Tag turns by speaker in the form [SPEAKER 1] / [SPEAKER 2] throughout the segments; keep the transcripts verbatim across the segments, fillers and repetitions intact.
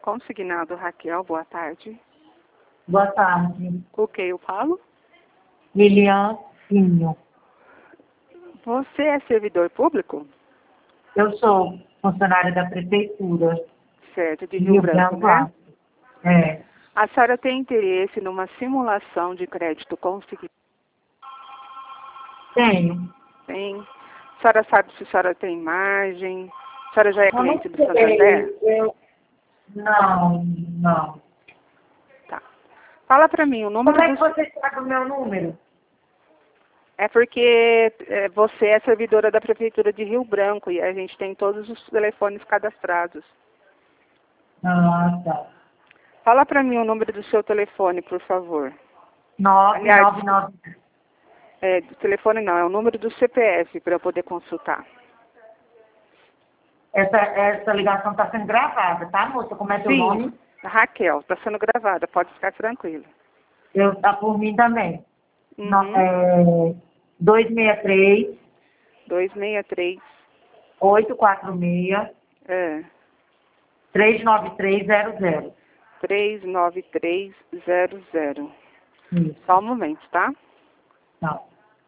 [SPEAKER 1] Consignado, Raquel, boa tarde.
[SPEAKER 2] Boa tarde.
[SPEAKER 1] Com quem eu falo?
[SPEAKER 2] Lilian Pinho.
[SPEAKER 1] Você é servidor público?
[SPEAKER 2] Eu sou funcionária da prefeitura.
[SPEAKER 1] Certo, de Rio, Rio Branco,
[SPEAKER 2] Branco,
[SPEAKER 1] né?
[SPEAKER 2] É.
[SPEAKER 1] A senhora tem interesse numa simulação de crédito consignado?
[SPEAKER 2] Tenho.
[SPEAKER 1] Tem. A senhora sabe se a senhora tem margem? A senhora já é
[SPEAKER 2] Eu não
[SPEAKER 1] cliente do
[SPEAKER 2] sei,
[SPEAKER 1] Santander?
[SPEAKER 2] Eu... Não, não.
[SPEAKER 1] Tá. Fala pra mim o número
[SPEAKER 2] Como é
[SPEAKER 1] do...
[SPEAKER 2] que você sabe o meu número?
[SPEAKER 1] É porque é, você é servidora da Prefeitura de Rio Branco e a gente tem todos os telefones cadastrados.
[SPEAKER 2] Ah, tá.
[SPEAKER 1] Fala pra mim o número do seu telefone, por favor.
[SPEAKER 2] nove
[SPEAKER 1] Aliás,
[SPEAKER 2] nove nove.
[SPEAKER 1] é, do telefone não, é o número do C P F para eu poder consultar.
[SPEAKER 2] Essa, essa ligação está sendo gravada, tá, moça? Como é teu
[SPEAKER 1] Sim,
[SPEAKER 2] nome?
[SPEAKER 1] Raquel, está sendo gravada, pode ficar tranquila.
[SPEAKER 2] Eu, tá por mim também.
[SPEAKER 1] Uhum.
[SPEAKER 2] No, é, dois seis três,
[SPEAKER 1] dois seis três,
[SPEAKER 2] oito quatro seis,
[SPEAKER 1] é,
[SPEAKER 2] três nove três zero zero.
[SPEAKER 1] três nove três zero zero.
[SPEAKER 2] Isso.
[SPEAKER 1] Só um momento, tá?
[SPEAKER 2] Não.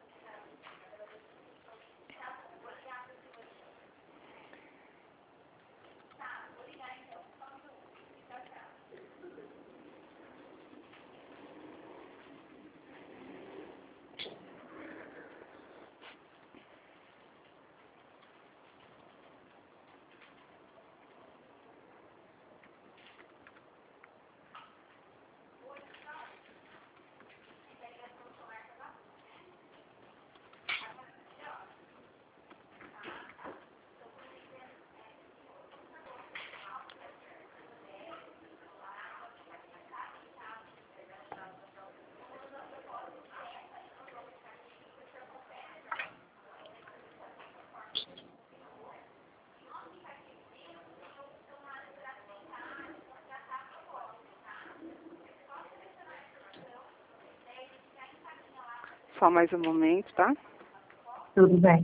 [SPEAKER 1] Só mais um momento, tá?
[SPEAKER 2] Tudo bem.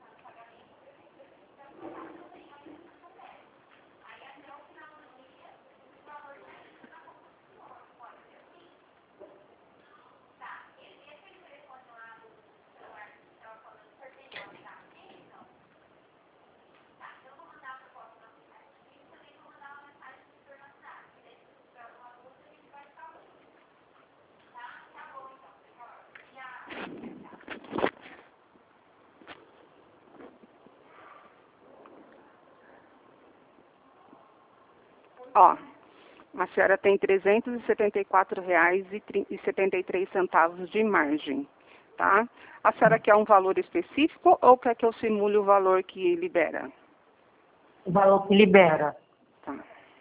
[SPEAKER 1] Ó, a senhora tem trezentos e setenta e quatro reais e setenta e três centavos de margem, tá? A senhora quer um valor específico ou quer que eu simule o valor que libera?
[SPEAKER 2] O valor que libera.
[SPEAKER 1] Tá.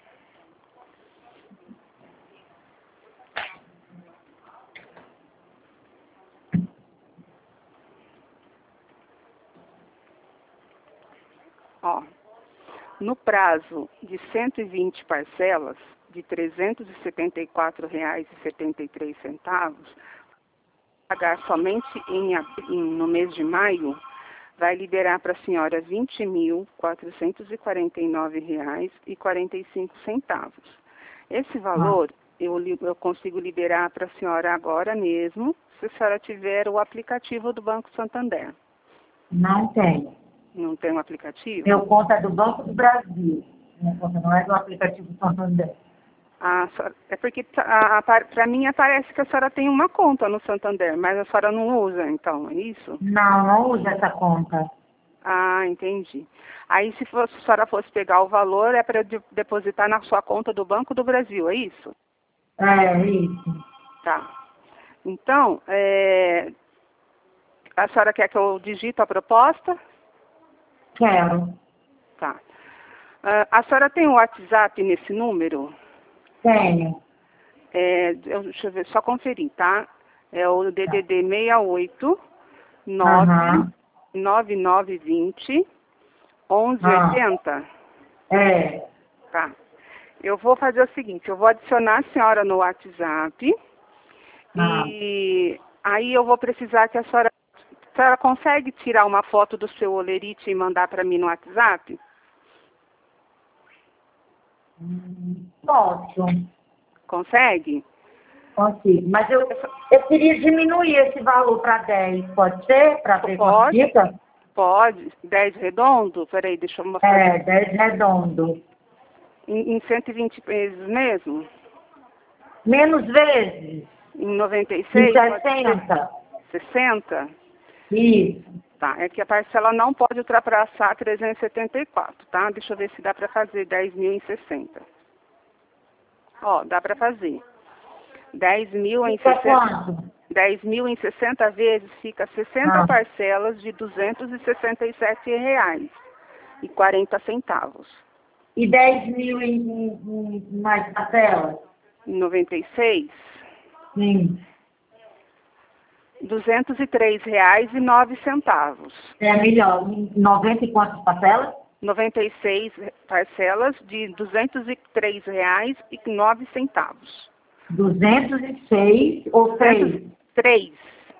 [SPEAKER 1] Ó, no prazo de cento e vinte parcelas, de trezentos e setenta e quatro reais e setenta e três centavos, pagar somente em, em, no mês de maio, vai liberar para a senhora vinte mil quatrocentos e quarenta e nove reais e quarenta e cinco centavos. Esse valor eu, eu consigo liberar para a senhora agora mesmo, se a senhora tiver o aplicativo do Banco Santander.
[SPEAKER 2] Não tem.
[SPEAKER 1] Não tem um aplicativo?
[SPEAKER 2] Meu conta é do Banco do Brasil. Minha conta não é do aplicativo Santander.
[SPEAKER 1] Ah, é porque para mim aparece que a senhora tem uma conta no Santander, mas a senhora não usa, então, é isso?
[SPEAKER 2] Não, não uso essa conta.
[SPEAKER 1] Ah, entendi. Aí se fosse, a senhora fosse pegar o valor, é para de, depositar na sua conta do Banco do Brasil, é isso?
[SPEAKER 2] É, isso.
[SPEAKER 1] Tá. Então, é, a senhora quer que eu digite a proposta?
[SPEAKER 2] Quero.
[SPEAKER 1] Tá. Uh, a senhora tem o WhatsApp nesse número?
[SPEAKER 2] Tenho.
[SPEAKER 1] É, eu, deixa eu ver, só conferir, tá? É o D D D seis oito nove nove nove vinte onze oitenta.
[SPEAKER 2] É.
[SPEAKER 1] Tá. Eu vou fazer o seguinte, eu vou adicionar a senhora no WhatsApp
[SPEAKER 2] Ah.
[SPEAKER 1] e aí eu vou precisar que a senhora, a senhora consegue tirar uma foto do seu olerite e mandar para mim no WhatsApp?
[SPEAKER 2] Hum, Posso,
[SPEAKER 1] Consegue?
[SPEAKER 2] consigo. Mas eu, eu queria diminuir esse valor para dez, pode ser? Para ver quanto
[SPEAKER 1] Pode,
[SPEAKER 2] fica?
[SPEAKER 1] pode. dez redondo? Peraí, deixa eu mostrar.
[SPEAKER 2] É, dez redondo.
[SPEAKER 1] Em, em cento e vinte vezes mesmo?
[SPEAKER 2] Menos vezes?
[SPEAKER 1] Em noventa e
[SPEAKER 2] Em
[SPEAKER 1] seis? Pode ser
[SPEAKER 2] sessenta.
[SPEAKER 1] sessenta?
[SPEAKER 2] Isso.
[SPEAKER 1] Tá, é que a parcela não pode ultrapassar trezentos e setenta e quatro, tá? Deixa eu ver se dá para fazer dez mil em sessenta. Ó, dá para fazer. dez mil em
[SPEAKER 2] Fica
[SPEAKER 1] sessenta.
[SPEAKER 2] quanto?
[SPEAKER 1] dez mil em sessenta vezes fica sessenta
[SPEAKER 2] Ah.
[SPEAKER 1] parcelas de duzentos e sessenta e sete reais e quarenta centavos.
[SPEAKER 2] E dez mil em, em, em mais parcelas?
[SPEAKER 1] Em noventa e seis,
[SPEAKER 2] Sim.
[SPEAKER 1] duzentos e três reais e nove centavos.
[SPEAKER 2] É melhor. Em noventa e quantas parcelas?
[SPEAKER 1] noventa e seis parcelas de duzentos e três reais e nove centavos.
[SPEAKER 2] duzentos e seis ou três?
[SPEAKER 1] três.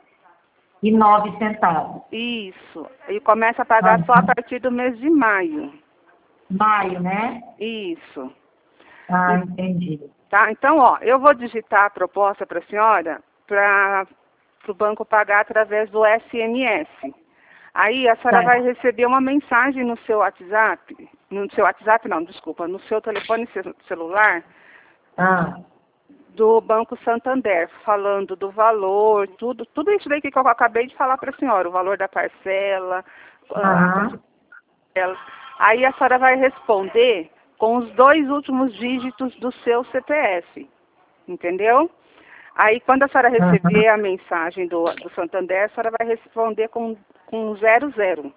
[SPEAKER 2] E nove centavos.
[SPEAKER 1] Isso. E começa a pagar
[SPEAKER 2] Ah,
[SPEAKER 1] só a partir do mês de maio.
[SPEAKER 2] Maio, né?
[SPEAKER 1] Isso.
[SPEAKER 2] Ah, entendi.
[SPEAKER 1] Tá? Então, ó, eu vou digitar a proposta para a senhora para o banco pagar através do S M S. Aí a senhora
[SPEAKER 2] Tá.
[SPEAKER 1] vai receber uma mensagem no seu WhatsApp, no seu WhatsApp não, desculpa, no seu telefone ce- celular
[SPEAKER 2] Ah,
[SPEAKER 1] do Banco Santander, falando do valor, tudo, tudo isso daí que eu acabei de falar para a senhora, o valor da parcela, a-
[SPEAKER 2] ah,
[SPEAKER 1] ela- aí a senhora vai responder com os dois últimos dígitos do seu C P F, entendeu? Aí quando a senhora receber a mensagem do, do Santander, a senhora vai responder com, com zero zero.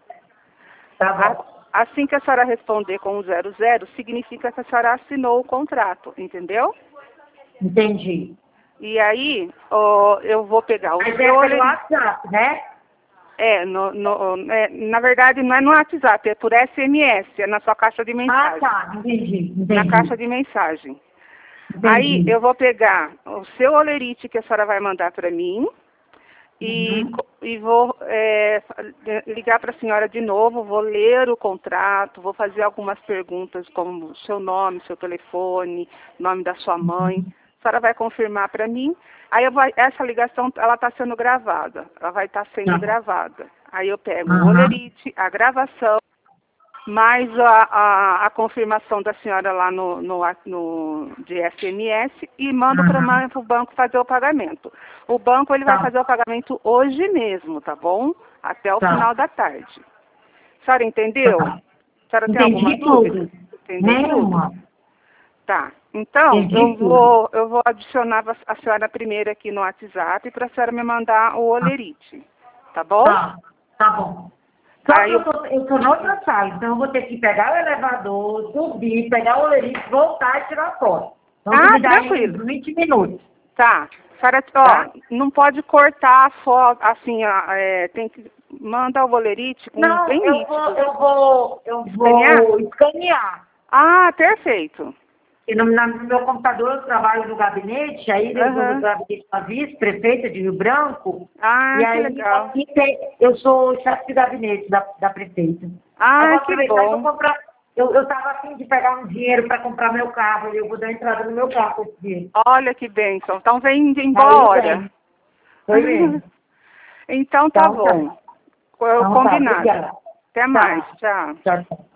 [SPEAKER 2] tá bom.
[SPEAKER 1] A- Assim que a senhora responder com zero zero, significa que a senhora assinou o contrato, entendeu?
[SPEAKER 2] Entendi.
[SPEAKER 1] E aí, ó, eu vou pegar o
[SPEAKER 2] Mas é
[SPEAKER 1] seu...
[SPEAKER 2] pelo WhatsApp, né?
[SPEAKER 1] É, no, no, é, na verdade não é no WhatsApp, é por S M S, é na sua caixa de
[SPEAKER 2] Ah,
[SPEAKER 1] mensagem.
[SPEAKER 2] tá. Entendi. Entendi.
[SPEAKER 1] Na caixa de mensagem.
[SPEAKER 2] Entendi.
[SPEAKER 1] Aí eu vou pegar o seu olerite que a senhora vai mandar para mim e,
[SPEAKER 2] Uhum.
[SPEAKER 1] co- e vou é, ligar para a senhora de novo, vou ler o contrato, vou fazer algumas perguntas como o seu nome, seu telefone, nome da sua mãe. A senhora vai confirmar para mim. Aí eu vou, essa ligação ela está sendo gravada, ela vai estar sendo
[SPEAKER 2] Tá.
[SPEAKER 1] gravada. Aí eu pego o
[SPEAKER 2] Aham.
[SPEAKER 1] olerite, a gravação, mais a, a, a confirmação da senhora lá no, no, no de S M S e mando para
[SPEAKER 2] Aham.
[SPEAKER 1] o banco fazer o pagamento. O banco ele vai
[SPEAKER 2] Tá.
[SPEAKER 1] fazer o pagamento hoje mesmo, tá bom? Até o
[SPEAKER 2] Tá.
[SPEAKER 1] final da tarde. A senhora entendeu?
[SPEAKER 2] Tá.
[SPEAKER 1] A senhora tem alguma
[SPEAKER 2] Entendi
[SPEAKER 1] dúvida?
[SPEAKER 2] tudo.
[SPEAKER 1] Entendeu tudo?
[SPEAKER 2] Nenhuma.
[SPEAKER 1] Tá. Então,
[SPEAKER 2] Entendi
[SPEAKER 1] eu
[SPEAKER 2] tudo.
[SPEAKER 1] vou, eu vou adicionar a a senhora primeiro aqui no WhatsApp para a senhora me mandar o olerite. Tá bom?
[SPEAKER 2] Tá. Tá bom. Só
[SPEAKER 1] Aí
[SPEAKER 2] que eu
[SPEAKER 1] eu-
[SPEAKER 2] tô, eu tô no outra sala, então eu vou ter que pegar o elevador, subir, pegar o olerite, voltar e tirar foto. Então
[SPEAKER 1] Ah,
[SPEAKER 2] me dá aí
[SPEAKER 1] tranquilo.
[SPEAKER 2] uns vinte minutos.
[SPEAKER 1] Tá. Senhora, ó,
[SPEAKER 2] Tá?
[SPEAKER 1] não pode cortar a foto, assim, a- é, tem que mandar o olerite com
[SPEAKER 2] Não,
[SPEAKER 1] bem
[SPEAKER 2] eu
[SPEAKER 1] nítido.
[SPEAKER 2] vou, eu vou, eu
[SPEAKER 1] Escanear?
[SPEAKER 2] vou escanear.
[SPEAKER 1] Ah, perfeito.
[SPEAKER 2] E no, na- no meu computador eu trabalho no gabinete, aí eu vou
[SPEAKER 1] Aham.
[SPEAKER 2] no gabinete da vice-prefeita de Rio Branco,
[SPEAKER 1] Ah,
[SPEAKER 2] e
[SPEAKER 1] que
[SPEAKER 2] aí
[SPEAKER 1] legal.
[SPEAKER 2] aqui tem, eu sou chefe de gabinete da, da prefeita. Eu vou
[SPEAKER 1] Ah, que
[SPEAKER 2] aproveitar e vou
[SPEAKER 1] bom.
[SPEAKER 2] comprar. Eu, eu tava afim de pegar um dinheiro para comprar meu carro, e eu vou dar entrada no meu carro com esse dinheiro.
[SPEAKER 1] Olha que bênção. Então vem em
[SPEAKER 2] Aí
[SPEAKER 1] boa hora.
[SPEAKER 2] vem. Foi mesmo.
[SPEAKER 1] Então tá
[SPEAKER 2] Então tá.
[SPEAKER 1] bom. Eu-
[SPEAKER 2] Então tá,
[SPEAKER 1] Combinado.
[SPEAKER 2] obrigada.
[SPEAKER 1] Até mais. Tchau.
[SPEAKER 2] Tchau, tchau.